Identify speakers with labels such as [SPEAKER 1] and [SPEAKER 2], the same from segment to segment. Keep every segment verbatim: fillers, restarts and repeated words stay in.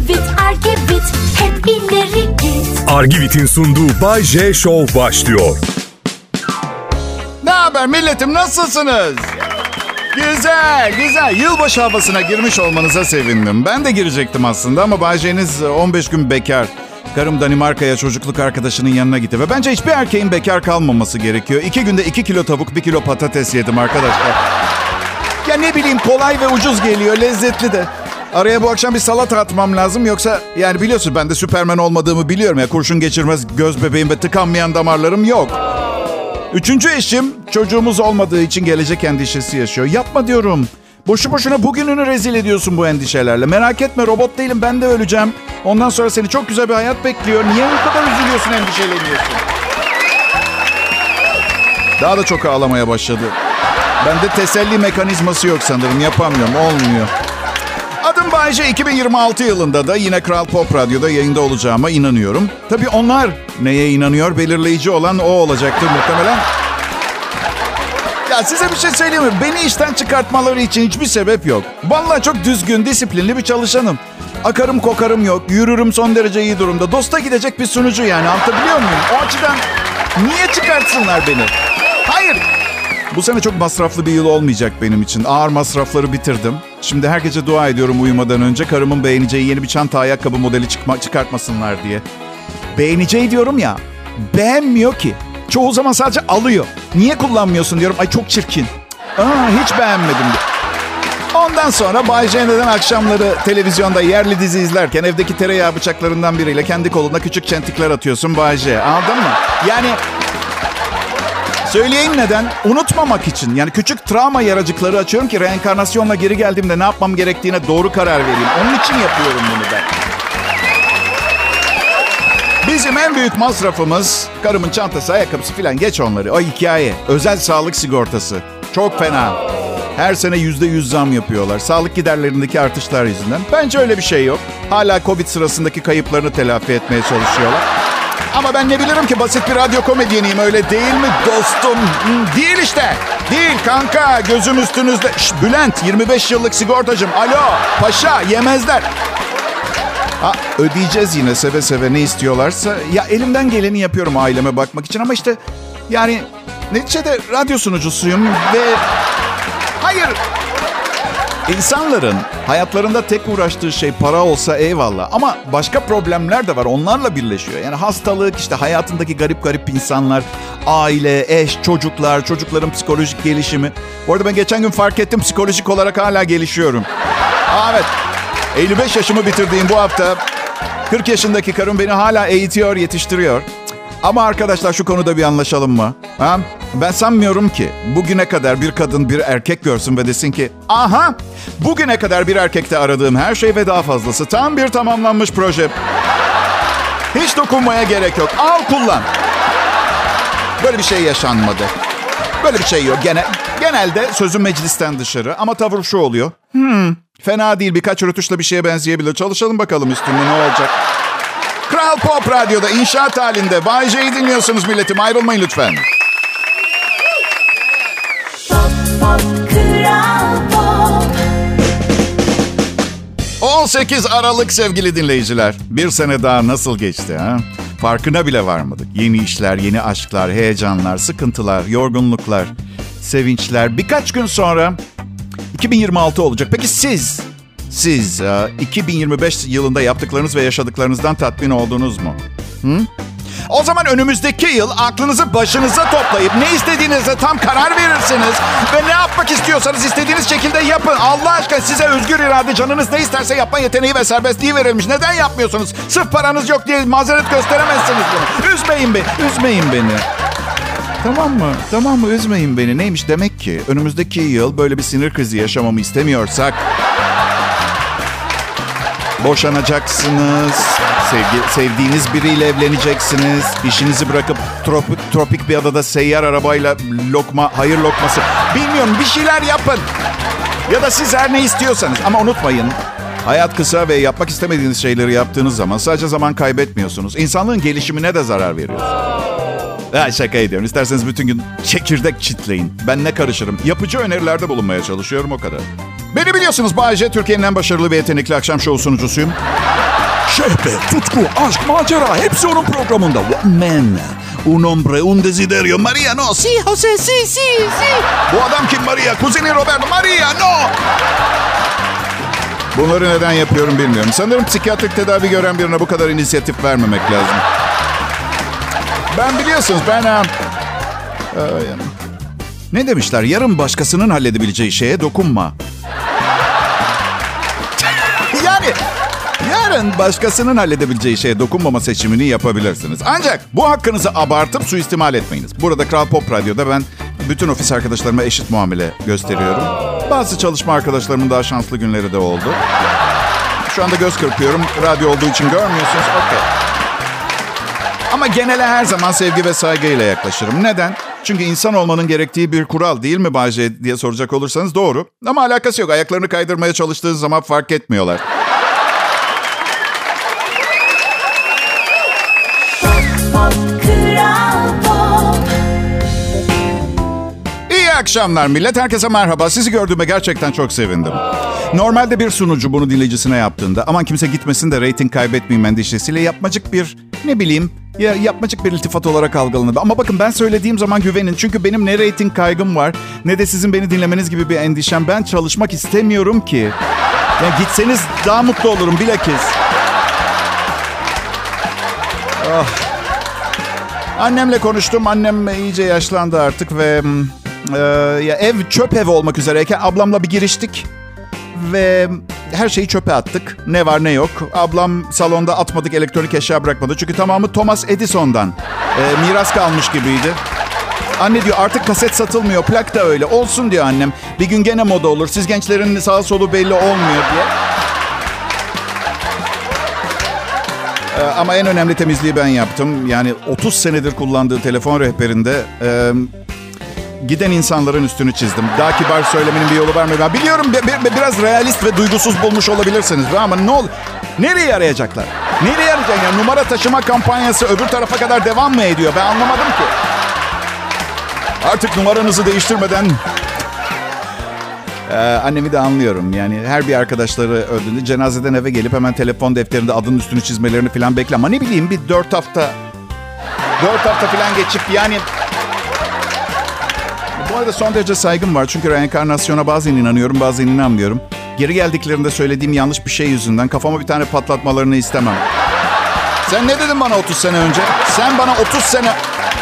[SPEAKER 1] Argivit, Argivit, hep ileri git.
[SPEAKER 2] Argivit'in sunduğu Bay J Show başlıyor.
[SPEAKER 3] Ne haber milletim, nasılsınız? Güzel, güzel. Yılbaşı havasına girmiş olmanıza sevindim. Ben de girecektim aslında ama Bay J'niz on beş gün bekar. Karım Danimarka'ya çocukluk arkadaşının yanına gitti. Ve bence hiçbir erkeğin bekar kalmaması gerekiyor. İki günde iki kilo tavuk, bir kilo patates yedim arkadaşlar. Ya ne bileyim, kolay ve ucuz geliyor, lezzetli de. Araya bu akşam bir salata atmam lazım. Yoksa yani biliyorsun ben de Süperman olmadığımı biliyorum. Ya kurşun geçirmez göz bebeğim ve tıkanmayan damarlarım yok. Üçüncü eşim çocuğumuz olmadığı için gelecek endişesi yaşıyor. Yapma diyorum. Boşu boşuna bugününü rezil ediyorsun bu endişelerle. Merak etme, robot değilim, ben de öleceğim. Ondan sonra seni çok güzel bir hayat bekliyor. Niye bu kadar üzülüyorsun, endişeleniyorsun? Daha da çok ağlamaya başladı. Bende teselli mekanizması yok sanırım. Yapamıyorum, olmuyor. Adım Bay J. iki bin yirmi altı yılında da yine Kral Pop Radyo'da yayında olacağıma inanıyorum. Tabii onlar neye inanıyor, belirleyici olan o olacaktır muhtemelen. Ya size bir şey söyleyeyim mi? Beni işten çıkartmaları için hiçbir sebep yok. Vallahi çok düzgün, disiplinli bir çalışanım. Akarım kokarım yok. Yürürüm son derece iyi durumda. Dosta gidecek bir sunucu yani. Anlatabiliyor muyum? O açıdan niye çıkartsınlar beni? Hayır. Bu sene çok masraflı bir yıl olmayacak benim için. Ağır masrafları bitirdim. Şimdi her gece dua ediyorum uyumadan önce. Karımın beğeneceği yeni bir çanta ayakkabı modeli çıkma, çıkartmasınlar diye. Beğeneceği diyorum ya. Beğenmiyor ki. Çoğu zaman sadece alıyor. Niye kullanmıyorsun diyorum. Ay çok çirkin. Aa, hiç beğenmedim. Ondan sonra Bay J neden akşamları televizyonda yerli dizi izlerken evdeki tereyağı bıçaklarından biriyle kendi koluna küçük çentikler atıyorsun Bay J. Anladın mı? Yani söyleyeyim neden? Unutmamak için. Yani küçük travma yaracıkları açıyorum ki reenkarnasyonla geri geldiğimde ne yapmam gerektiğine doğru karar vereyim. Onun için yapıyorum bunu ben. Bizim en büyük masrafımız karımın çantası, ayakkabısı filan, geç onları. O hikaye. Özel sağlık sigortası. Çok fena. Her sene yüzde yüz zam yapıyorlar. Sağlık giderlerindeki artışlar yüzünden. Bence öyle bir şey yok. Hala Covid sırasındaki kayıplarını telafi etmeye çalışıyorlar. Ama ben ne bilirim ki, basit bir radyo komedyeniyim, öyle değil mi dostum? Değil işte. Değil kanka, gözüm üstünüzde. Şş, Bülent, yirmi beş yıllık sigortacım. Alo paşa, yemezler. Ha, ödeyeceğiz yine seve seve ne istiyorlarsa. Ya elimden geleni yapıyorum aileme bakmak için ama işte yani neticede radyo sunucusuyum ve hayır, insanların hayatlarında tek uğraştığı şey para olsa eyvallah ama başka problemler de var, onlarla birleşiyor. Yani hastalık, işte hayatındaki garip garip insanlar, aile, eş, çocuklar, çocukların psikolojik gelişimi. Bu arada ben geçen gün fark ettim, psikolojik olarak hala gelişiyorum. Aa, evet. elli beş yaşımı bitirdiğim bu hafta kırk yaşındaki karım beni hala eğitiyor, yetiştiriyor. Ama arkadaşlar şu konuda bir anlaşalım mı? Ha? Ben sanmıyorum ki bugüne kadar bir kadın bir erkek görsün ve desin ki aha, bugüne kadar bir erkekte aradığım her şey ve daha fazlası, tam bir tamamlanmış proje. Hiç dokunmaya gerek yok. Al kullan. Böyle bir şey yaşanmadı. Böyle bir şey yok. Gene, genelde sözüm meclisten dışarı ama tavır şu oluyor. Hmm, fena değil, birkaç rötuşla bir şeye benzeyebilir. Çalışalım bakalım üstünde ne olacak. Kral Pop Radyo'da inşaat halinde Bay J'yi dinliyorsunuz milletim. Ayrılmayın lütfen.
[SPEAKER 1] Pop, pop, Kral Pop.
[SPEAKER 3] on sekiz Aralık sevgili dinleyiciler. Bir sene daha nasıl geçti ha? Farkına bile varmadık. Yeni işler, yeni aşklar, heyecanlar, sıkıntılar, yorgunluklar, sevinçler. Birkaç gün sonra iki bin yirmi altı olacak. Peki siz, siz iki bin yirmi beş yılında yaptıklarınız ve yaşadıklarınızdan tatmin oldunuz mu? Hı? O zaman önümüzdeki yıl aklınızı başınıza toplayıp ne istediğinize tam karar verirsiniz. Ve ne yapmak istiyorsanız istediğiniz şekilde yapın. Allah aşkına, size özgür irade, canınız ne isterse yapma yeteneği ve serbestliği verilmiş. Neden yapmıyorsunuz? Sırf paranız yok diye mazeret gösteremezsiniz bunu. Üzmeyin beni, üzmeyin beni. Tamam mı? Tamam mı? Üzmeyin beni. Neymiş demek ki? Önümüzdeki yıl böyle bir sinir krizi yaşamamı istemiyorsak boşanacaksınız, sevgi, sevdiğiniz biriyle evleneceksiniz, işinizi bırakıp tropik, tropik bir adada seyyar arabayla lokma, hayır lokması, bilmiyorum, bir şeyler yapın. Ya da siz her ne istiyorsanız. Ama unutmayın, hayat kısa ve yapmak istemediğiniz şeyleri yaptığınız zaman sadece zaman kaybetmiyorsunuz. İnsanlığın gelişimine de zarar veriyorsunuz. Ha, şaka ediyorum. İsterseniz bütün gün çekirdek çitleyin. Ben ne karışırım? Yapıcı önerilerde bulunmaya çalışıyorum, o kadar. Beni biliyorsunuz, Bay J, Türkiye'nin en başarılı ve yetenekli akşam şovu sunucusuyum. Şehvet, tutku, aşk, macera hepsi onun programında. One man, un hombre, un desiderio. Maria no, si Jose, si, si, si. Bu adam kim Maria? Kuzeni Roberto, Maria no. Bunları neden yapıyorum bilmiyorum. Sanırım psikiyatrik tedavi gören birine bu kadar inisiyatif vermemek lazım. Ben biliyorsunuz ben... Ha, e, ne demişler? Yarın başkasının halledebileceği şeye dokunma. Yani yarın başkasının halledebileceği şeye dokunmama seçimini yapabilirsiniz. Ancak bu hakkınızı abartıp suistimal etmeyiniz. Burada Kral Pop Radyo'da ben bütün ofis arkadaşlarıma eşit muamele gösteriyorum. Bazı çalışma arkadaşlarımın daha şanslı günleri de oldu. Şu anda göz kırpıyorum. Radyo olduğu için görmüyorsunuz. Okey. Ama genele her zaman sevgi ve saygıyla yaklaşırım. Neden? Çünkü insan olmanın gerektiği bir kural değil mi Bay J diye soracak olursanız doğru. Ama alakası yok. Ayaklarını kaydırmaya çalıştığın zaman fark etmiyorlar. İyi akşamlar millet. Herkese merhaba. Sizi gördüğüme gerçekten çok sevindim. Normalde bir sunucu bunu dinleyicisine yaptığında aman kimse gitmesin de reyting kaybetmeyeyim endişesiyle yapmacık bir ne bileyim ya yapmacık bir iltifat olarak algılanır. Ama bakın ben söylediğim zaman güvenin. Çünkü benim ne reyting kaygım var ne de sizin beni dinlemeniz gibi bir endişem. Ben çalışmak istemiyorum ki. Ya gitseniz daha mutlu olurum bilakis. Oh. Annemle konuştum. Annem iyice yaşlandı artık ve e, ya ev çöp ev olmak üzereyken ablamla bir giriştik. Ve her şeyi çöpe attık. Ne var ne yok. Ablam salonda atmadık elektronik eşya bırakmadı. Çünkü tamamı Thomas Edison'dan e, miras kalmış gibiydi. Anne diyor artık kaset satılmıyor. Plak da öyle. Olsun diyor annem. Bir gün gene moda olur. Siz gençlerin sağı solu belli olmuyor diye. E, ama en önemli temizliği ben yaptım. Yani otuz senedir kullandığı telefon rehberinde... E, giden insanların üstünü çizdim. Daha kibar söylemenin bir yolu var mı? Ben biliyorum bi- bi- biraz realist ve duygusuz bulmuş olabilirsiniz. Ama ne ol? Nereye arayacaklar? Nereye arayacaklar? Yani numara taşıma kampanyası öbür tarafa kadar devam mı ediyor? Ben anlamadım ki. Artık numaranızı değiştirmeden... Ee, annemi de anlıyorum. Yani her bir arkadaşları öldüğünde cenazeden eve gelip hemen telefon defterinde adının üstünü çizmelerini falan bekle. Ama ne bileyim bir dört hafta... Dört hafta falan geçip yani... Bu arada son derece saygım var. Çünkü reenkarnasyona bazen inanıyorum, bazen inanmıyorum. Geri geldiklerinde söylediğim yanlış bir şey yüzünden kafama bir tane patlatmalarını istemem. Sen ne dedin bana otuz sene önce? Sen bana otuz sene...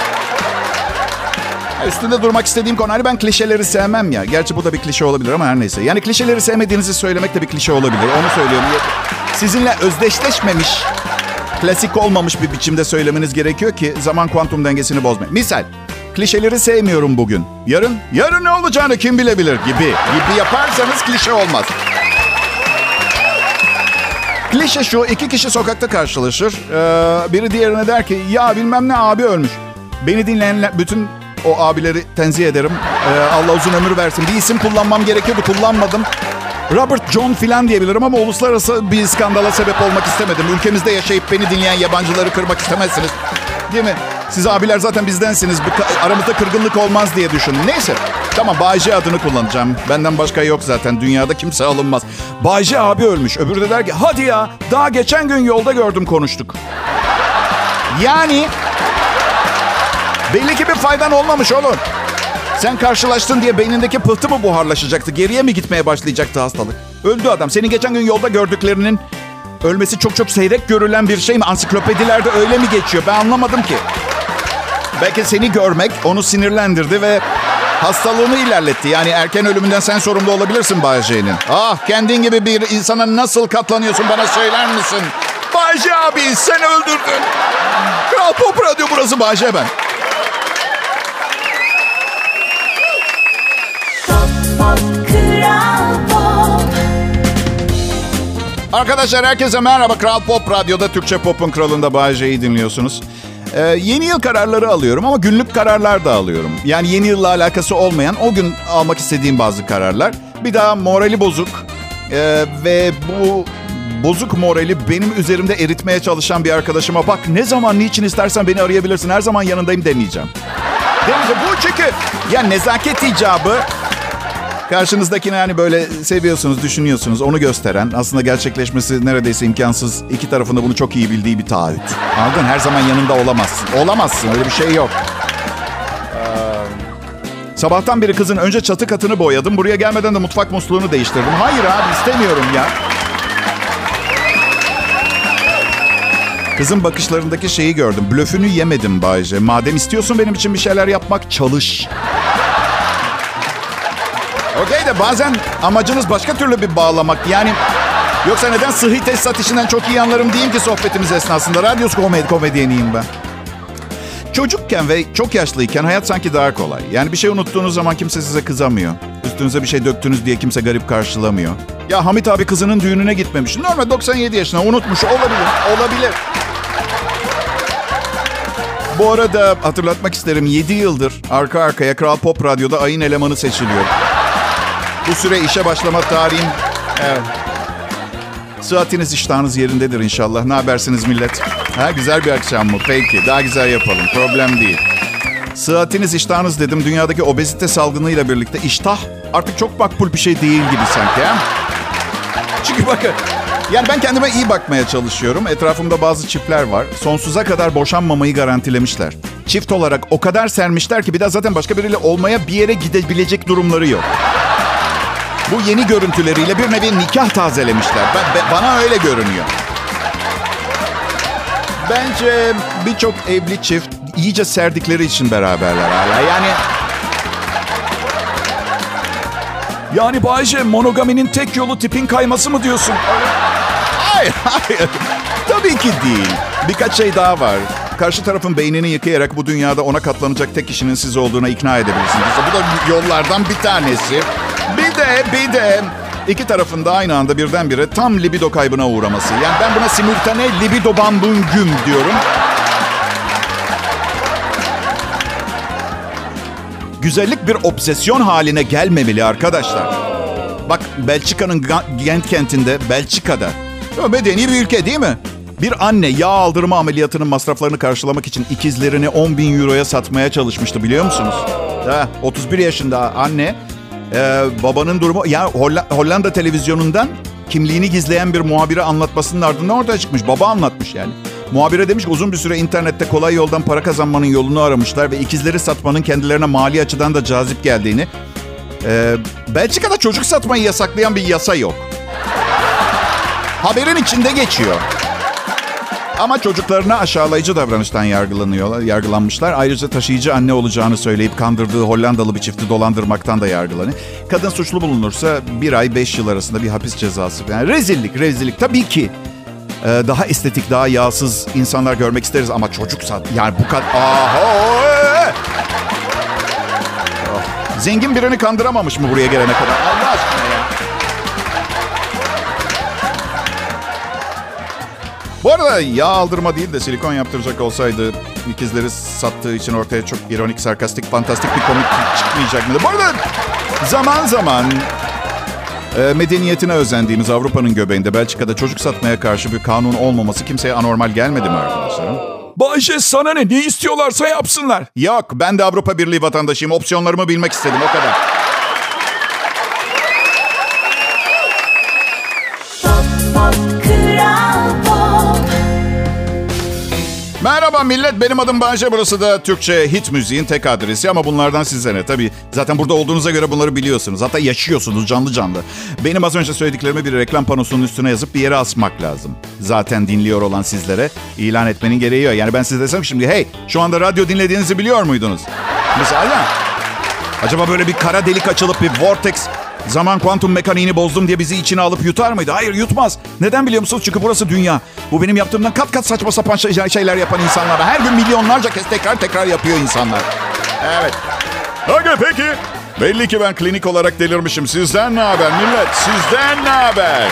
[SPEAKER 3] Üstünde durmak istediğim konu. Hani ben klişeleri sevmem ya. Gerçi bu da bir klişe olabilir ama her neyse. Yani klişeleri sevmediğinizi söylemek de bir klişe olabilir. Onu söylüyorum. Sizinle özdeşleşmemiş, klasik olmamış bir biçimde söylemeniz gerekiyor ki zaman kuantum dengesini bozmayın. Misal... Klişeleri sevmiyorum bugün. Yarın, yarın ne olacağını kim bilebilir gibi. Gibi yaparsanız klişe olmaz. Klişe şu, iki kişi sokakta karşılaşır. Ee, biri diğerine der ki, ya bilmem ne abi ölmüş. Beni dinleyen bütün o abileri tenzih ederim. Ee, Allah uzun ömür versin. Bir isim kullanmam gerekiyordu, kullanmadım. Robert John filan diyebilirim ama uluslararası bir skandala sebep olmak istemedim. Ülkemizde yaşayıp beni dinleyen yabancıları kırmak istemezsiniz. Değil mi? Siz abiler zaten bizdensiniz. Aramızda kırgınlık olmaz diye düşünün. Neyse. Tamam Bay J adını kullanacağım. Benden başka yok zaten. Dünyada kimse alınmaz. Bay J abi ölmüş. Öbürü de der ki hadi ya daha geçen gün yolda gördüm konuştuk. Yani belli ki bir faydan olmamış oğlum. Sen karşılaştın diye beynindeki pıhtı mı buharlaşacaktı? Geriye mi gitmeye başlayacaktı hastalık? Öldü adam. Senin geçen gün yolda gördüklerinin ölmesi çok çok seyrek görülen bir şey mi? Ansiklopedilerde öyle mi geçiyor? Ben anlamadım ki. Belki seni görmek onu sinirlendirdi ve hastalığını ilerletti. Yani erken ölümünden sen sorumlu olabilirsin Bay J'nin. Ah kendin gibi bir insana nasıl katlanıyorsun bana söyler misin? Bay J abi sen öldürdün. Kral Pop Radyo burası Bay J ben. Arkadaşlar herkese merhaba. Kral Pop Radyo'da Türkçe Pop'un kralında Bay J'yi dinliyorsunuz. Ee, yeni yıl kararları alıyorum ama günlük kararlar da alıyorum. Yani yeni yılla alakası olmayan o gün almak istediğim bazı kararlar. Bir daha morali bozuk ee, ve bu bozuk morali benim üzerimde eritmeye çalışan bir arkadaşıma bak ne zaman niçin istersen beni arayabilirsin her zaman yanındayım demeyeceğim. Demeyeceğim bu çünkü ya nezaket icabı Karşınızdakini hani böyle seviyorsunuz, düşünüyorsunuz. Onu gösteren, aslında gerçekleşmesi neredeyse imkansız, iki tarafında bunu çok iyi bildiği bir taahhüt. Anladın? Her zaman yanında olamazsın. Olamazsın, öyle bir şey yok. Sabahtan beri kızın önce çatı katını boyadım. Buraya gelmeden de mutfak musluğunu değiştirdim. Hayır abi, istemiyorum ya. Kızın bakışlarındaki şeyi gördüm. Blöfünü yemedim Bayce. Madem istiyorsun benim için bir şeyler yapmak, çalış. Okey de bazen amacınız başka türlü bir bağlamak. Yani yoksa neden sıhhi tesisat işinden çok iyi anlarım diyeyim ki sohbetimiz esnasında. Radyo komedi, komedyeniyim ben. Çocukken ve çok yaşlıyken hayat sanki daha kolay. Yani bir şey unuttuğunuz zaman kimse size kızamıyor. Üstünüze bir şey döktünüz diye kimse garip karşılamıyor. Ya Hamit abi kızının düğününe gitmemiş. Normal doksan yedi yaşına unutmuş olabilir. Olabilir. Bu arada hatırlatmak isterim, yedi yıldır arka arkaya Kral Pop Radyo'da ayın elemanı seçiliyor. Bu süre işe başlama tarihim... Evet. Sıhhatiniz, iştahınız yerindedir inşallah. Ne habersiniz millet? Ha, güzel bir akşam mı? Peki, daha güzel yapalım. Problem değil. Sıhhatiniz, iştahınız dedim. Dünyadaki obezite salgınıyla birlikte iştah artık çok makbul bir şey değil gibi sanki. Ha? Çünkü bakın, yani ben kendime iyi bakmaya çalışıyorum. Etrafımda bazı çiftler var. Sonsuza kadar boşanmamayı garantilemişler. Çift olarak o kadar sermişler ki bir daha zaten başka biriyle olmaya, bir yere gidebilecek durumları yok. Bu yeni görüntüleriyle bir nevi nikah tazelemişler. Ben, ben, bana öyle görünüyor. Bence birçok evli çift iyice serdikleri için beraberler hala. Yani... Yani Bayce, monogaminin tek yolu tipin kayması mı diyorsun? Hayır, hayır. Tabii ki değil. Birkaç şey daha var. Karşı tarafın beynini yıkayarak bu dünyada ona katlanacak tek kişinin siz olduğuna ikna edebilirsiniz. Bu da yollardan bir tanesi. Bir de, bir de iki tarafın da aynı anda birdenbire tam libido kaybına uğraması. Yani ben buna simultane libido bambungüm diyorum. Güzellik bir obsesyon haline gelmemeli arkadaşlar. Bak, Belçika'nın Gent kentinde, Belçika'da, medeni bir ülke değil mi? Bir anne yağ aldırma ameliyatının masraflarını karşılamak için ikizlerini on bin euroya satmaya çalışmıştı, biliyor musunuz? Ha, otuz bir yaşında anne, e, babanın durumu... Yani Hollanda televizyonundan kimliğini gizleyen bir muhabire anlatmasının ardından ortaya çıkmış. Baba anlatmış yani. Muhabire demiş ki uzun bir süre internette kolay yoldan para kazanmanın yolunu aramışlar ve ikizleri satmanın kendilerine mali açıdan da cazip geldiğini. Ee, Belçika'da çocuk satmayı yasaklayan bir yasa yok. Haberin içinde geçiyor. Ama çocuklarına aşağılayıcı davranıştan yargılanıyorlar, yargılanmışlar. Ayrıca taşıyıcı anne olacağını söyleyip kandırdığı Hollandalı bir çifti dolandırmaktan da yargılanıyor. Kadın suçlu bulunursa bir ay beş yıl arasında bir hapis cezası. Yani rezillik, rezillik. Tabii ki Ee, daha estetik, daha yağsız insanlar görmek isteriz ama çocuk sat... Yani bu kadar... Oh. Zengin birini kandıramamış mı buraya gelene kadar? Allah aşkına ya. Bu arada yağ aldırma değil de silikon yaptıracak olsaydı ikizleri sattığı için ortaya çok ironik, sarkastik, fantastik bir komik çıkmayacak mıydı? Bu arada zaman zaman... medeniyetine özendiğimiz Avrupa'nın göbeğinde Belçika'da çocuk satmaya karşı bir kanun olmaması kimseye anormal gelmedi mi arkadaşlarım?
[SPEAKER 4] Bayce, sana ne? Ne istiyorlarsa yapsınlar.
[SPEAKER 3] Yok, ben de Avrupa Birliği vatandaşıyım. Opsiyonlarımı bilmek istedim, o kadar.
[SPEAKER 1] Pop, pop, Kral Pop.
[SPEAKER 3] Merhaba millet, benim adım Bayce. Burası da Türkçe hit müziğin tek adresi ama bunlardan size ne? Tabii zaten burada olduğunuza göre bunları biliyorsunuz. Hatta yaşıyorsunuz canlı canlı. Benim az önce söylediklerimi bir reklam panosunun üstüne yazıp bir yere asmak lazım. Zaten dinliyor olan sizlere ilan etmenin gereği yok. Yani ben size desem şimdi, hey, şu anda radyo dinlediğinizi biliyor muydunuz? Mesela acaba böyle bir kara delik açılıp bir vortex... Zaman kuantum mekaniğini bozdum diye bizi içine alıp yutar mıydı? Hayır, yutmaz. Neden biliyor musunuz? Çünkü burası dünya. Bu benim yaptığımdan kat kat saçma sapan şey, şeyler yapan insanlar. Her gün milyonlarca kez tekrar tekrar yapıyor insanlar. Evet. Okey, peki. Belli ki ben klinik olarak delirmişim. Sizden ne haber millet? Sizden ne haber?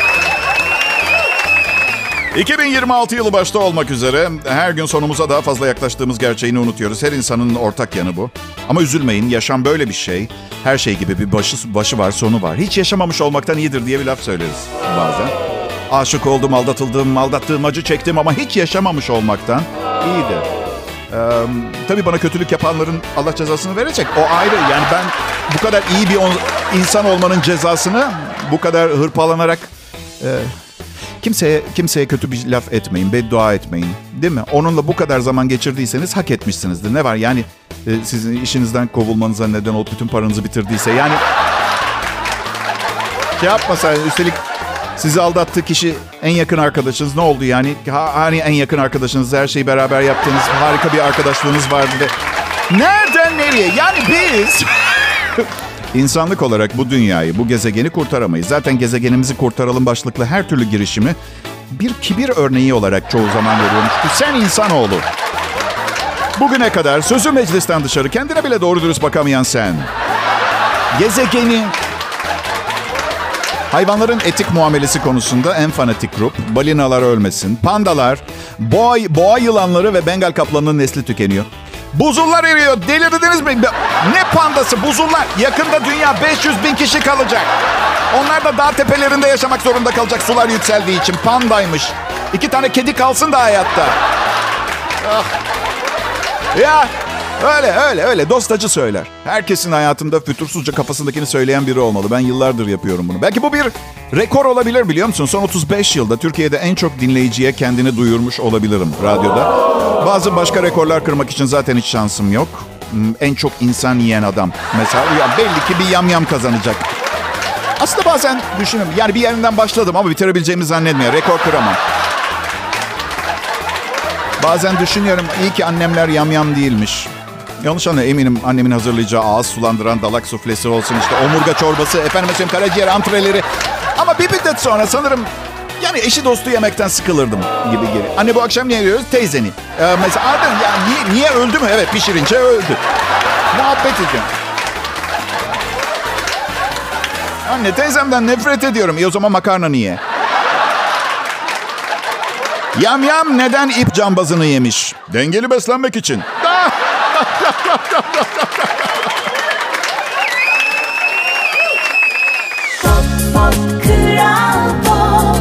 [SPEAKER 3] iki bin yirmi altı yılı başta olmak üzere her gün sonumuza daha fazla yaklaştığımız gerçeğini unutuyoruz. Her insanın ortak yanı bu. Ama üzülmeyin, yaşam böyle bir şey. Her şey gibi bir başı, başı var, sonu var. Hiç yaşamamış olmaktan iyidir diye bir laf söyleriz bazen. Aşık oldum, aldatıldım, aldattığım, acı çektim ama hiç yaşamamış olmaktan iyidir. Ee, tabii bana kötülük yapanların Allah cezasını verecek. O ayrı. Yani ben bu kadar iyi bir on, insan olmanın cezasını bu kadar hırpalanarak... E, kimseye kimseye kötü bir laf etmeyin, beddua etmeyin. Değil mi? Onunla bu kadar zaman geçirdiyseniz hak etmişsinizdir. Ne var yani e, sizin işinizden kovulmanıza neden olup bütün paranızı bitirdiyse. Yani şey yapmasa, üstelik sizi aldattığı kişi en yakın arkadaşınız, ne oldu yani? Ha, hani en yakın arkadaşınız, her şeyi beraber yaptığınız harika bir arkadaşlığınız vardı ve nereden nereye? Yani biz insanlık olarak bu dünyayı, bu gezegeni kurtaramayız. Zaten gezegenimizi kurtaralım başlıklı her türlü girişimi bir kibir örneği olarak çoğu zaman görüyormuş. Sen insanoğlu. Bugüne kadar sözü meclisten dışarı kendine bile doğru dürüst bakamayan sen. Gezegeni... Hayvanların etik muamelesi konusunda en fanatik grup. Balinalar ölmesin. Pandalar, boğa, boğa yılanları ve Bengal kaplanının nesli tükeniyor. Buzullar eriyor. Delirdiniz mi? Ne pandası? Buzullar. Yakında dünya beş yüz bin kişi kalacak. Onlar da dağ tepelerinde yaşamak zorunda kalacak sular yükseldiği için. Pandaymış. İki tane kedi kalsın da hayatta. Ah. Ya öyle öyle öyle dostacı söyler. Herkesin hayatında fütursuzca kafasındakini söyleyen biri olmalı. Ben yıllardır yapıyorum bunu. Belki bu bir rekor olabilir, biliyor musun? Son otuz beş yılda Türkiye'de en çok dinleyiciye kendini duyurmuş olabilirim radyoda. Bazı başka rekorlar kırmak için zaten hiç şansım yok. En çok insan yiyen adam mesela. Ya belli ki bir yamyam kazanacak. Aslında bazen düşünüyorum. Yani bir yerinden başladım ama bitirebileceğimi zannetmiyorum. Rekor kıramam. Bazen düşünüyorum, iyi ki annemler yamyam değilmiş. Yanlış anlıyorum, eminim annemin hazırlayacağı ağız sulandıran dalak suflesi olsun, işte omurga çorbası, efendim mesela karaciğer antreleri. Ama bir müddet sonra sanırım yani eşi dostu yemekten sıkılırdım gibi geri. Anne bu akşam ne yiyoruz? Teyzeni. Ee, mesela ardın ya niye, niye öldü mü? Evet, pişirince öldü. Muhabbet ediyorum. Anne teyzemden nefret ediyorum. İyi o zaman makarna niye? Yam yam neden ip cambazını yemiş? Dengeli beslenmek için.
[SPEAKER 1] Pop pop Kral Pop.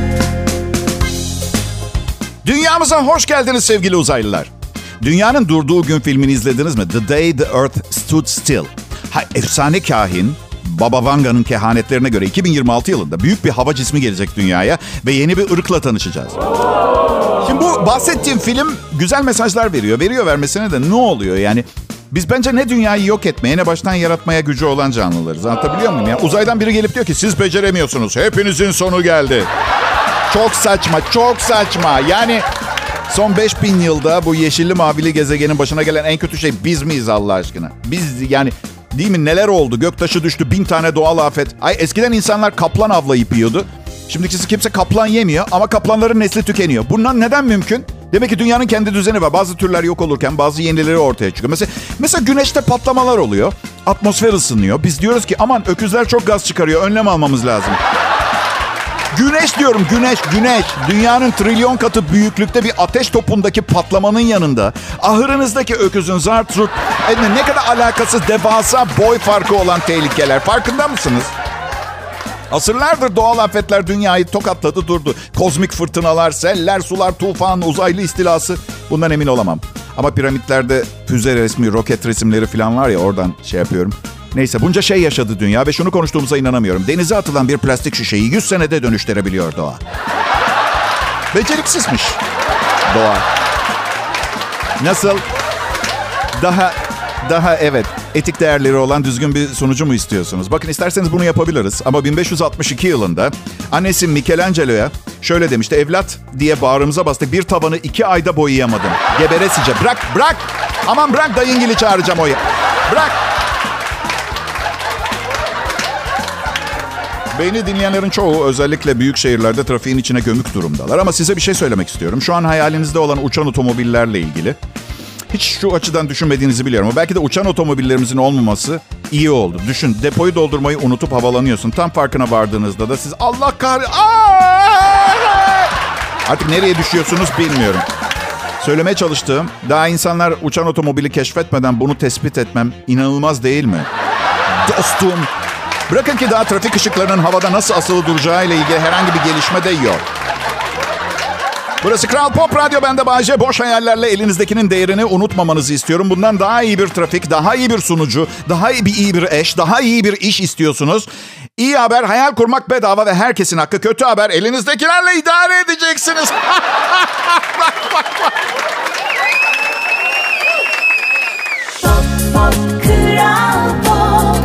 [SPEAKER 3] Dünyamıza hoş geldiniz sevgili uzaylılar. Dünyanın Durduğu Gün filmini izlediniz mi? The Day the Earth Stood Still. Ha, efsane kahin Baba Vanga'nın kehanetlerine göre iki bin yirmi altı yılında büyük bir hava cismi gelecek dünyaya ve yeni bir ırkla tanışacağız. Şimdi bu bahsettiğim film güzel mesajlar veriyor. Veriyor vermesine de ne oluyor yani? Biz bence ne dünyayı yok etmeye ne baştan yaratmaya gücü olan canlılarız. Anlatabiliyor muyum ya? Uzaydan biri gelip diyor ki siz beceremiyorsunuz. Hepinizin sonu geldi. Çok saçma, çok saçma. Yani son beş bin yılda bu yeşilli mavili gezegenin başına gelen en kötü şey biz miyiz Allah aşkına? Biz yani... Değil mi? Neler oldu? Göktaşı düştü, bin tane doğal afet. Ay eskiden insanlar kaplan avlayıp yiyordu. Şimdiki kimse kaplan yemiyor ama kaplanların nesli tükeniyor. Bundan neden mümkün? Demek ki dünyanın kendi düzeni var. Bazı türler yok olurken bazı yenileri ortaya çıkıyor. Mesela, mesela güneşte patlamalar oluyor. Atmosfer ısınıyor. Biz diyoruz ki aman öküzler çok gaz çıkarıyor. Önlem almamız lazım. Güneş diyorum, güneş, güneş. Dünyanın trilyon katı büyüklükte bir ateş topundaki patlamanın yanında ahırınızdaki öküzün zartrut ne kadar alakasız devasa boy farkı olan tehlikeler. Farkında mısınız? Asırlardır doğal afetler dünyayı tokatladı durdu. Kozmik fırtınalar, seller, sular, tufan, uzaylı istilası. Bundan emin olamam. Ama piramitlerde füze resmi, roket resimleri falan var ya, oradan şey yapıyorum. Neyse bunca şey yaşadı dünya ve şunu konuştuğumuza inanamıyorum. Denize atılan bir plastik şişeyi yüz senede dönüştürebiliyor doğa. Beceriksizmiş doğa. Nasıl? Daha, daha evet etik değerleri olan düzgün bir sonucu mu istiyorsunuz? Bakın isterseniz bunu yapabiliriz. Ama bin beş yüz altmış iki yılında annesi Michelangelo'ya şöyle demişti. Evlat diye bağrımıza bastık. Bir tavanı iki ayda boyayamadım. Geberesice. Bırak, bırak. Aman bırak, dayıngili çağıracağım oya. Bırak. Beni dinleyenlerin çoğu özellikle büyük şehirlerde trafiğin içine gömük durumdalar. Ama size bir şey söylemek istiyorum. Şu an hayalinizde olan uçan otomobillerle ilgili. Hiç şu açıdan düşünmediğinizi biliyorum. Belki de uçan otomobillerimizin olmaması iyi oldu. Düşün, depoyu doldurmayı unutup havalanıyorsun. Tam farkına vardığınızda da siz Allah kahretsin. Artık nereye düşüyorsunuz bilmiyorum. Söylemeye çalıştığım, daha insanlar uçan otomobili keşfetmeden bunu tespit etmem inanılmaz değil mi? Dostum. Bırakın ki daha trafik ışıklarının havada nasıl asılı duracağı ile ilgili herhangi bir gelişme de yok. Burası Kral Pop Radyo. Ben de Bayce. Boş hayallerle elinizdekinin değerini unutmamanızı istiyorum. Bundan daha iyi bir trafik, daha iyi bir sunucu, daha iyi bir, iyi bir eş, daha iyi bir iş istiyorsunuz. İyi haber, hayal kurmak bedava ve herkesin hakkı. Kötü haber, elinizdekilerle idare edeceksiniz.
[SPEAKER 1] Pop, pop, Kral Pop.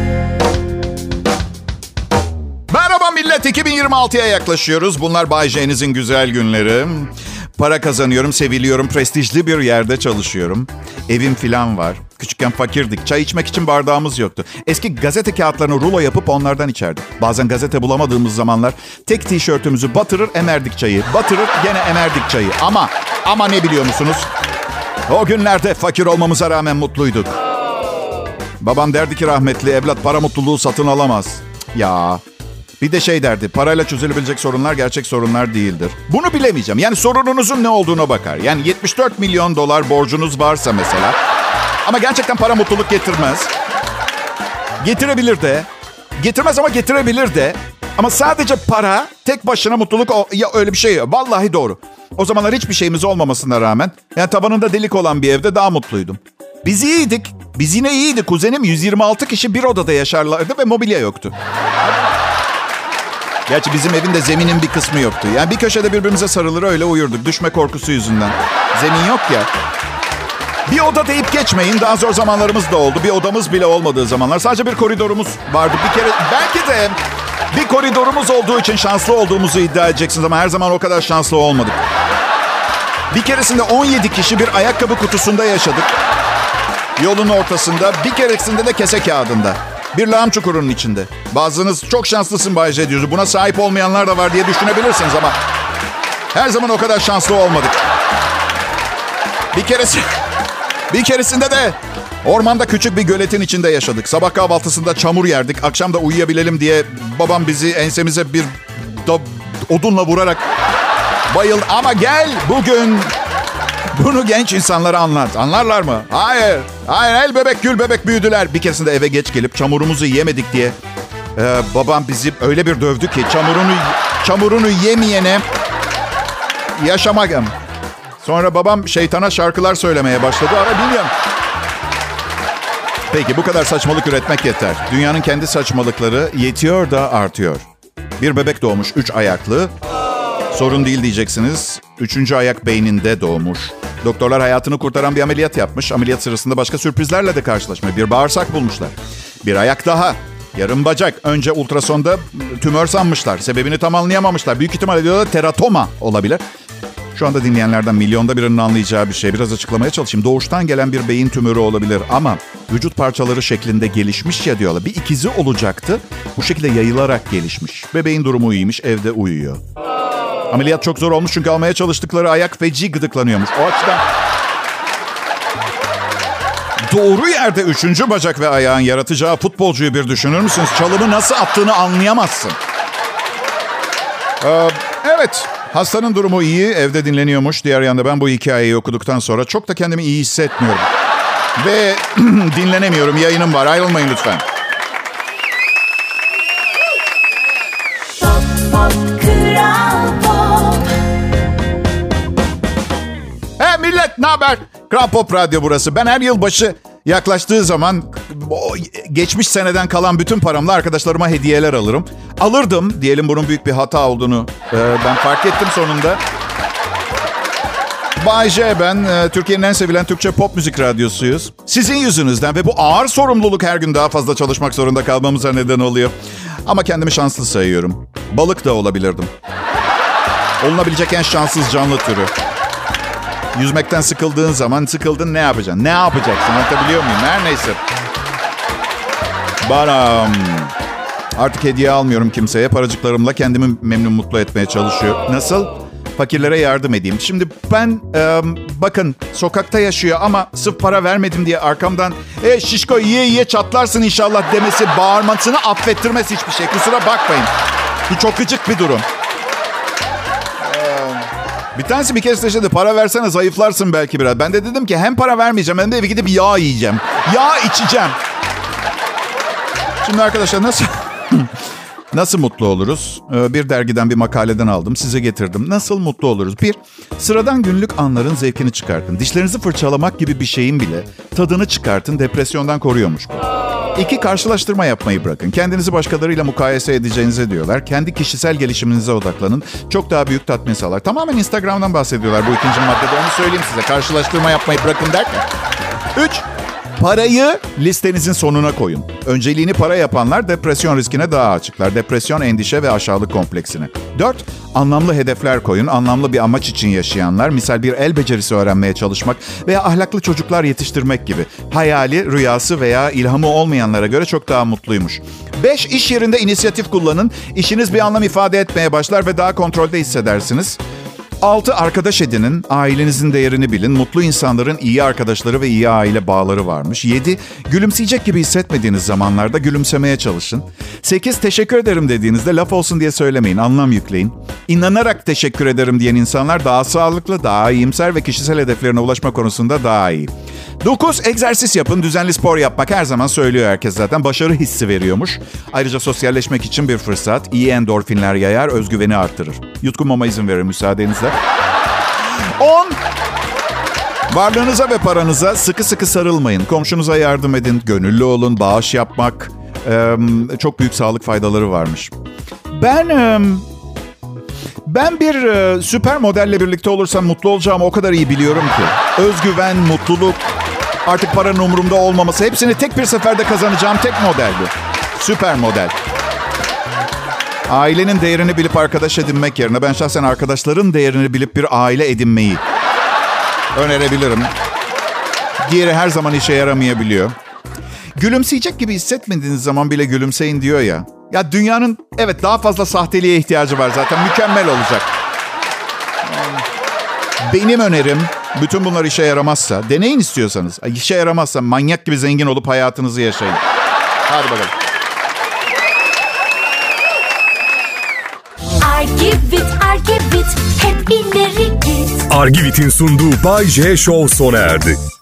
[SPEAKER 3] Merhaba millet, iki bin yirmi altıya yaklaşıyoruz. Bunlar Bay J'nizin güzel günleri. Para kazanıyorum, seviliyorum, prestijli bir yerde çalışıyorum. Evim filan var. Küçükken fakirdik. Çay içmek için bardağımız yoktu. Eski gazete kağıtlarını rulo yapıp onlardan içerdik. Bazen gazete bulamadığımız zamanlar tek tişörtümüzü batırır emerdik çayı. Batırır gene emerdik çayı. Ama, ama ne biliyor musunuz? O günlerde fakir olmamıza rağmen mutluyduk. Babam derdi ki rahmetli, evlat para mutluluğu satın alamaz. Ya... Bir de şey derdi, parayla çözülebilecek sorunlar gerçek sorunlar değildir. Bunu bilemeyeceğim. Yani sorununuzun ne olduğuna bakar. Yani yetmiş dört milyon dolar borcunuz varsa mesela. Ama gerçekten para mutluluk getirmez. Getirebilir de. Getirmez ama getirebilir de. Ama sadece para tek başına mutluluk o, ya öyle bir şey yok. Vallahi doğru. O zamanlar hiçbir şeyimiz olmamasına rağmen yani tabanında delik olan bir evde daha mutluydum. Biz iyiydik. Biz yine iyiydik. Kuzenim yüz yirmi altı kişi bir odada yaşarlardı ve mobilya yoktu. Gerçi bizim evin de zeminin bir kısmı yoktu. Yani bir köşede birbirimize sarılır öyle uyurduk. Düşme korkusu yüzünden. Zemin yok ya. Bir oda deyip geçmeyin. Daha zor zamanlarımız da oldu. Bir odamız bile olmadığı zamanlar. Sadece bir koridorumuz vardı. Bir kere belki de bir koridorumuz olduğu için şanslı olduğumuzu iddia edeceksiniz. Ama her zaman o kadar şanslı olmadık. Bir keresinde on yedi kişi bir ayakkabı kutusunda yaşadık. Yolun ortasında. Bir keresinde de kese kağıdında. Bir lağım çukurunun içinde. Bazınız çok şanslısın Bay J diyoruz. Buna sahip olmayanlar da var diye düşünebilirsiniz ama her zaman o kadar şanslı olmadık. Bir keresi, bir keresinde de ormanda küçük bir göletin içinde yaşadık. Sabah kahvaltısında çamur yerdik. Akşam da uyuyabilelim diye babam bizi ensemize bir da, odunla vurarak bayıldı. Ama gel bugün bunu genç insanlara anlat. Anlarlar mı? Hayır. Hayır, el bebek gül bebek büyüdüler. Bir keresinde eve geç gelip çamurumuzu yemedik diye e, babam bizi öyle bir dövdü ki çamurunu çamurunu yemeyene yaşamak. Sonra babam şeytana şarkılar söylemeye başladı. Ara bilmiyorum. Peki bu kadar saçmalık üretmek yeter. Dünyanın kendi saçmalıkları yetiyor da artıyor. Bir bebek doğmuş üç ayaklı. Sorun değil diyeceksiniz. Üçüncü ayak beyninde doğmuş. Doktorlar hayatını kurtaran bir ameliyat yapmış. Ameliyat sırasında başka sürprizlerle de karşılaşmış. Bir bağırsak bulmuşlar. Bir ayak daha. Yarım bacak. Önce ultrasonda tümör sanmışlar. Sebebini tam anlayamamışlar. Büyük ihtimalle diyorlar teratoma olabilir. Şu anda dinleyenlerden milyonda birinin anlayacağı bir şey. Biraz açıklamaya çalışayım. Doğuştan gelen bir beyin tümörü olabilir ama vücut parçaları şeklinde gelişmiş ya diyorlar. Bir ikizi olacaktı. Bu şekilde yayılarak gelişmiş. Bebeğin durumu iyiymiş. Evde uyuyor. Ameliyat çok zor olmuş çünkü almaya çalıştıkları ayak feci gıdıklanıyormuş. O açıdan doğru yerde üçüncü bacak ve ayağın yaratacağı futbolcuyu bir düşünür müsünüz? Çalımı nasıl attığını anlayamazsın. Ee, evet, hastanın durumu iyi, evde dinleniyormuş. Diğer yanda ben bu hikayeyi okuduktan sonra çok da kendimi iyi hissetmiyorum. Ve dinlenemiyorum, yayınım var, ayrılmayın lütfen. Hey millet, ne haber? Kral Pop Radyo burası. Ben her yılbaşı yaklaştığı zaman o geçmiş seneden kalan bütün paramla arkadaşlarıma hediyeler alırım. Alırdım. Diyelim bunun büyük bir hata olduğunu e, ben fark ettim sonunda. Bay J ben. E, Türkiye'nin en sevilen Türkçe pop müzik radyosuyuz. Sizin yüzünüzden ve bu ağır sorumluluk her gün daha fazla çalışmak zorunda kalmamıza neden oluyor. Ama kendimi şanslı sayıyorum. Balık da olabilirdim. Olunabilecek en şanssız canlı türü. Yüzmekten sıkıldığın zaman sıkıldın ne yapacaksın? Ne yapacaksın? Anlatabiliyor muyum? Her neyse. Bana artık hediye almıyorum kimseye. Paracıklarımla kendimi memnun mutlu etmeye çalışıyorum. Nasıl? Fakirlere yardım edeyim. Şimdi ben e, bakın sokakta yaşıyor ama sırf para vermedim diye arkamdan e şişko yiye yiye çatlarsın inşallah demesi, bağırmasını affettirmez hiçbir şey. Kusura bakmayın. Bu çok gıcık bir durum. Bir tanesi bir kez dedi, para versene zayıflarsın belki biraz. Ben de dedim ki hem para vermeyeceğim hem de eve gidip yağ yiyeceğim. Yağ içeceğim. Şimdi arkadaşlar nasıl Nasıl mutlu oluruz? Ee, bir dergiden bir makaleden aldım, size getirdim. Nasıl mutlu oluruz? Bir, sıradan günlük anların zevkini çıkartın. Dişlerinizi fırçalamak gibi bir şeyin bile tadını çıkartın, depresyondan koruyormuş bu. İki, karşılaştırma yapmayı bırakın. Kendinizi başkalarıyla mukayese edeceğinize diyorlar. Kendi kişisel gelişiminize odaklanın. Çok daha büyük tatmin sağlar. Tamamen Instagram'dan bahsediyorlar bu ikinci maddede. Onu söyleyeyim size. Karşılaştırma yapmayı bırakın derken. Üç, parayı listenizin sonuna koyun. Önceliğini para yapanlar depresyon riskine daha açıklar. Depresyon, endişe ve aşağılık kompleksine. Dört, anlamlı hedefler koyun. Anlamlı bir amaç için yaşayanlar, misal bir el becerisi öğrenmeye çalışmak veya ahlaklı çocuklar yetiştirmek gibi. Hayali, rüyası veya ilhamı olmayanlara göre çok daha mutluymuş. Beş, iş yerinde inisiyatif kullanın. İşiniz bir anlam ifade etmeye başlar ve daha kontrolde hissedersiniz. Altı, arkadaş edinin, ailenizin değerini bilin. Mutlu insanların iyi arkadaşları ve iyi aile bağları varmış. Yedi, gülümseyecek gibi hissetmediğiniz zamanlarda gülümsemeye çalışın. Sekiz, teşekkür ederim dediğinizde laf olsun diye söylemeyin, anlam yükleyin. İnanarak teşekkür ederim diyen insanlar daha sağlıklı, daha iyimser ve kişisel hedeflerine ulaşma konusunda daha iyi. Dokuz, egzersiz yapın. Düzenli spor yapmak her zaman söylüyor herkes zaten. Başarı hissi veriyormuş. Ayrıca sosyalleşmek için bir fırsat. İyi endorfinler yayar, özgüveni artırır. Yutkunmama izin verin müsaadenizle. On, varlığınıza ve paranıza sıkı sıkı sarılmayın. Komşunuza yardım edin, gönüllü olun, bağış yapmak. Ee, çok büyük sağlık faydaları varmış. Ben... E, Ben bir e, süper modelle birlikte olursam mutlu olacağımı o kadar iyi biliyorum ki. Özgüven, mutluluk, artık paranın umurumda olmaması, hepsini tek bir seferde kazanacağım tek model bu. Süper model. Ailenin değerini bilip arkadaş edinmek yerine ben şahsen arkadaşların değerini bilip bir aile edinmeyi önerebilirim. Diğeri her zaman işe yaramayabiliyor. Gülümseyecek gibi hissetmediğiniz zaman bile gülümseyin diyor ya. Ya dünyanın evet daha fazla sahteliğe ihtiyacı var zaten. Mükemmel olacak. Benim önerim, bütün bunlar işe yaramazsa, deneyin istiyorsanız. İşe yaramazsa manyak gibi zengin olup hayatınızı yaşayın. Hadi bakalım.
[SPEAKER 1] Argivit, Argivit, hep ileri git.
[SPEAKER 2] Argivit'in sunduğu Bay J Show sona erdi.